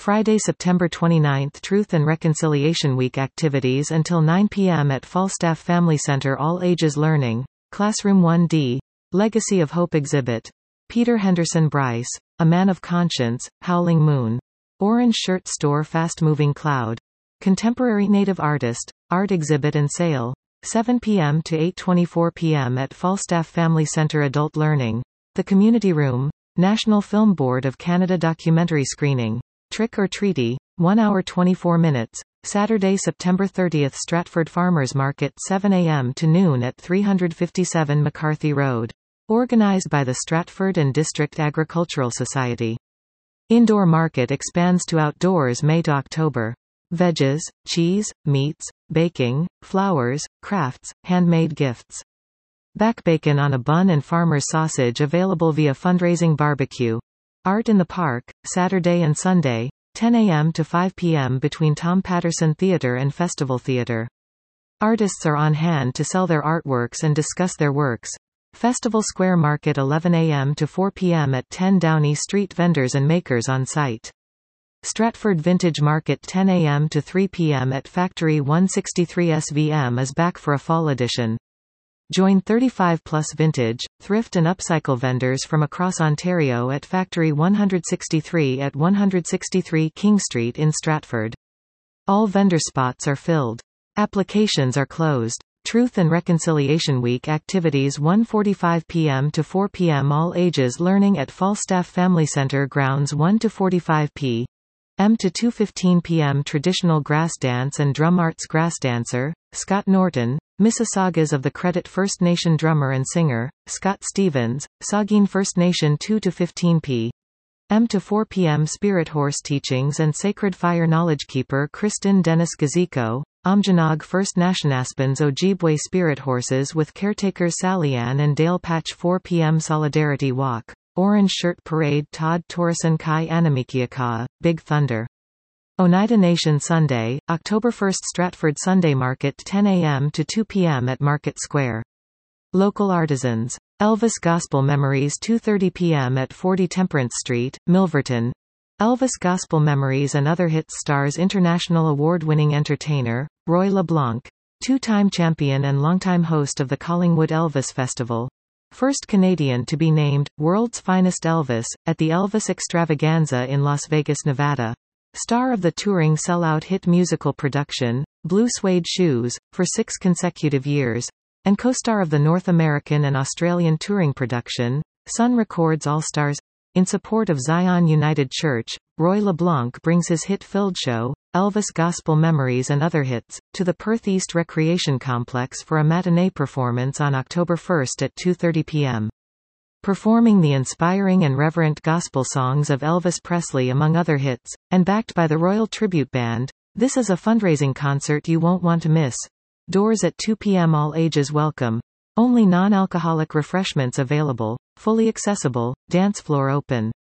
Friday, September 29. Truth and Reconciliation Week activities until 9 p.m. at Falstaff Family Center. All ages learning. Classroom 1D. Legacy of Hope exhibit. Peter Henderson Bryce. A Man of Conscience, Howling Moon. Orange Shirt Store. Fast Moving Cloud. Contemporary Native Artist. Art exhibit and sale. 7 p.m. to 8:24 p.m. at Falstaff Family Center. Adult Learning. The Community Room. National Film Board of Canada documentary screening. Trick or Treaty. 1 hour 24 minutes. Saturday, September 30. Stratford Farmers Market 7 a.m. to noon at 357 McCarthy Road. Organized by the Stratford and District Agricultural Society. Indoor market expands to outdoors May to October. Veggies, cheese, meats, baking, flowers, crafts, handmade gifts. Back bacon on a bun and farmer's sausage available via fundraising barbecue. Art in the Park, Saturday and Sunday, 10 a.m. to 5 p.m. between Tom Patterson Theatre and Festival Theatre. Artists are on hand to sell their artworks and discuss their works. Festival Square Market 11 a.m. to 4 p.m. at 10 Downey Street. Vendors and makers on site. Stratford Vintage Market 10 a.m. to 3 p.m. at Factory 163. SVM is back for a fall edition. Join 35-plus vintage, thrift and upcycle vendors from across Ontario at Factory 163 at 163 King Street in Stratford. All vendor spots are filled. Applications are closed. Truth and Reconciliation Week activities 1:45 p.m. to 4 p.m. All ages learning at Falstaff Family Center grounds 1 to 45 p.m. to 2:15 p.m. Traditional grass dance and drum arts. Grass dancer, Scott Norton. Mississaugas of the Credit First Nation drummer and singer, Scott Stevens, Saugeen First Nation 2 to 15 p.m. to 4 p.m. Spirit Horse Teachings and Sacred Fire Knowledge Keeper Kristen Dennis Gaziko, Amjanog First Nation Aspens Ojibwe Spirit Horses with caretakers Sally Ann and Dale Patch 4 p.m. Solidarity Walk, Orange Shirt Parade Todd Torreson Kai Anamikiaka, Big Thunder. Oneida Nation Sunday, October 1. Stratford Sunday Market 10 a.m. to 2 p.m. at Market Square. Local artisans. Elvis Gospel Memories 2:30 p.m. at 40 Temperance Street, Milverton. Elvis Gospel Memories and Other Hits stars international award-winning entertainer, Roy LeBlanc, two-time champion and longtime host of the Collingwood Elvis Festival. First Canadian to be named, World's Finest Elvis, at the Elvis Extravaganza in Las Vegas, Nevada. Star of the touring sellout hit musical production, Blue Suede Shoes, for 6 consecutive years, and co-star of the North American and Australian touring production, Sun Records All-Stars. In support of Zion United Church, Roy LeBlanc brings his hit-filled show, Elvis Gospel Memories and Other Hits, to the Perth East Recreation Complex for a matinee performance on October 1 at 2:30 p.m. Performing the inspiring and reverent gospel songs of Elvis Presley among other hits, and backed by the Royal Tribute Band, this is a fundraising concert you won't want to miss. Doors at 2 p.m. All ages welcome. Only non-alcoholic refreshments available, fully accessible, dance floor open.